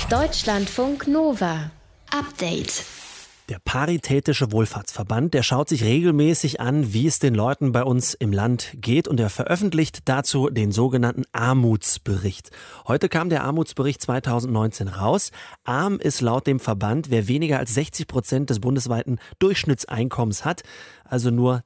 Deutschlandfunk Nova. Update. Der Paritätische Wohlfahrtsverband, der schaut sich regelmäßig an, wie es den Leuten bei uns im Land geht, und er veröffentlicht dazu den sogenannten Armutsbericht. Heute kam der Armutsbericht 2019 raus. Arm ist laut dem Verband, wer weniger als 60% des bundesweiten Durchschnittseinkommens hat, also nur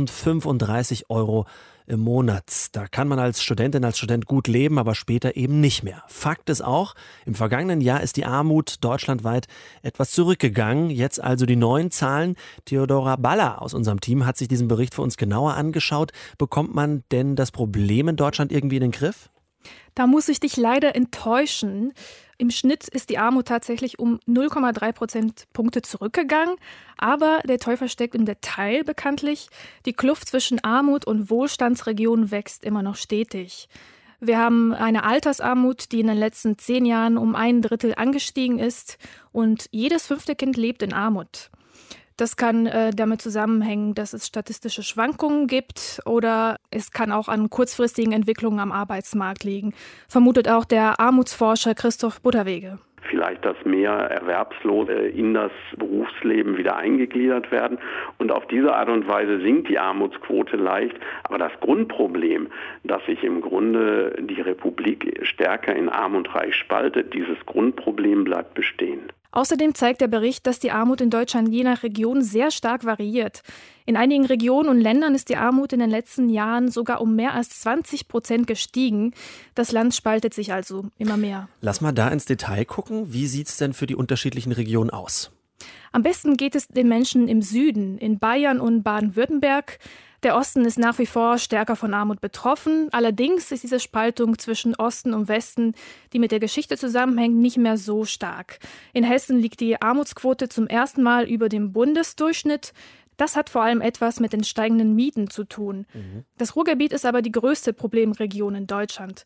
1.035 € im Monat. Da kann man als Studentin, als Student gut leben, aber später eben nicht mehr. Fakt ist auch, im vergangenen Jahr ist die Armut deutschlandweit etwas zurückgegangen. Jetzt also die neuen Zahlen. Theodora Baller aus unserem Team hat sich diesen Bericht für uns genauer angeschaut. Bekommt man denn das Problem in Deutschland irgendwie in den Griff? Da muss ich dich leider enttäuschen. Im Schnitt ist die Armut tatsächlich um 0,3 Prozentpunkte zurückgegangen. Aber der Teufel steckt im Detail bekanntlich. Die Kluft zwischen Armut und Wohlstandsregionen wächst immer noch stetig. Wir haben eine Altersarmut, die in den letzten 10 Jahren um 1/3 angestiegen ist. Und jedes 5. Kind lebt in Armut. Das kann damit zusammenhängen, dass es statistische Schwankungen gibt, oder es kann auch an kurzfristigen Entwicklungen am Arbeitsmarkt liegen, vermutet auch der Armutsforscher Christoph Butterwege. Vielleicht, dass mehr Erwerbslose in das Berufsleben wieder eingegliedert werden. Und auf diese Art und Weise sinkt die Armutsquote leicht. Aber das Grundproblem, dass sich im Grunde die Republik stärker in Arm und Reich spaltet, dieses Grundproblem bleibt bestehen. Außerdem zeigt der Bericht, dass die Armut in Deutschland je nach Region sehr stark variiert. In einigen Regionen und Ländern ist die Armut in den letzten Jahren sogar um mehr als 20% gestiegen. Das Land spaltet sich also immer mehr. Lass mal da ins Detail gucken. Wie sieht es denn für die unterschiedlichen Regionen aus? Am besten geht es den Menschen im Süden, in Bayern und Baden-Württemberg. Der Osten ist nach wie vor stärker von Armut betroffen. Allerdings ist diese Spaltung zwischen Osten und Westen, die mit der Geschichte zusammenhängt, nicht mehr so stark. In Hessen liegt die Armutsquote zum ersten Mal über dem Bundesdurchschnitt. Das hat vor allem etwas mit den steigenden Mieten zu tun. Das Ruhrgebiet ist aber die größte Problemregion in Deutschland.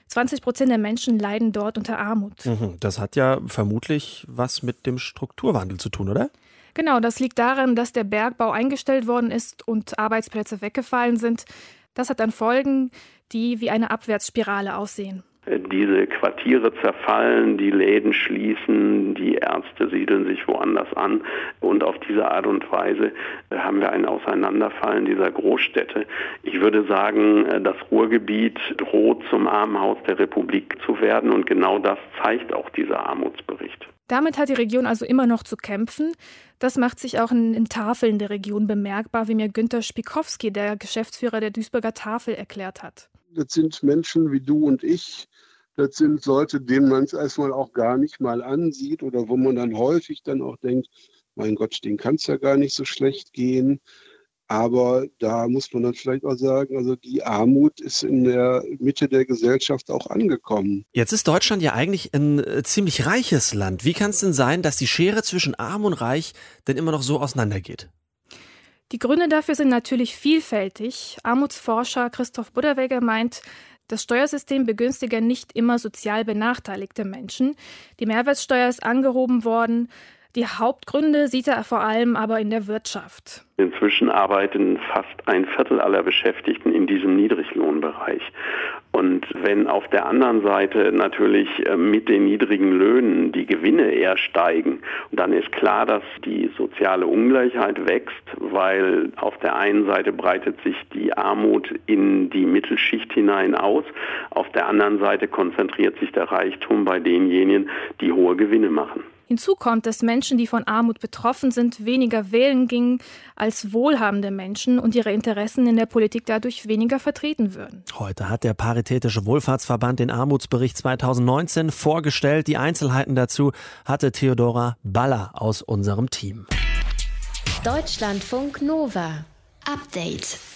20% der Menschen leiden dort unter Armut. Das hat ja vermutlich was mit dem Strukturwandel zu tun, oder? Genau, das liegt daran, dass der Bergbau eingestellt worden ist und Arbeitsplätze weggefallen sind. Das hat dann Folgen, die wie eine Abwärtsspirale aussehen. Diese Quartiere zerfallen, die Läden schließen, die Ärzte siedeln sich woanders an. Und auf diese Art und Weise haben wir ein Auseinanderfallen dieser Großstädte. Ich würde sagen, das Ruhrgebiet droht zum Armenhaus der Republik zu werden. Und genau das zeigt auch dieser Armutsbericht. Damit hat die Region also immer noch zu kämpfen. Das macht sich auch in Tafeln der Region bemerkbar, wie mir Günter Spikowski, der Geschäftsführer der Duisburger Tafel, erklärt hat. Das sind Menschen wie du und ich. Das sind Leute, denen man es erstmal auch gar nicht mal ansieht oder wo man dann häufig dann auch denkt, mein Gott, denen kann es ja gar nicht so schlecht gehen. Aber da muss man dann vielleicht auch sagen, also die Armut ist in der Mitte der Gesellschaft auch angekommen. Jetzt ist Deutschland ja eigentlich ein ziemlich reiches Land. Wie kann es denn sein, dass die Schere zwischen Arm und Reich denn immer noch so auseinandergeht? Die Gründe dafür sind natürlich vielfältig. Armutsforscher Christoph Butterwege meint, das Steuersystem begünstige nicht immer sozial benachteiligte Menschen. Die Mehrwertsteuer ist angehoben worden. Die Hauptgründe sieht er vor allem aber in der Wirtschaft. Inzwischen arbeiten fast 1/4 aller Beschäftigten in diesem Niedriglohnbereich. Und wenn auf der anderen Seite natürlich mit den niedrigen Löhnen die Gewinne eher steigen, dann ist klar, dass die soziale Ungleichheit wächst, weil auf der einen Seite breitet sich die Armut in die Mittelschicht hinein aus, auf der anderen Seite konzentriert sich der Reichtum bei denjenigen, die hohe Gewinne machen. Hinzu kommt, dass Menschen, die von Armut betroffen sind, weniger wählen gingen als wohlhabende Menschen und ihre Interessen in der Politik dadurch weniger vertreten würden. Heute hat der Paritätische Wohlfahrtsverband den Armutsbericht 2019 vorgestellt. Die Einzelheiten dazu hatte Theodora Baller aus unserem Team. Deutschlandfunk Nova. Update.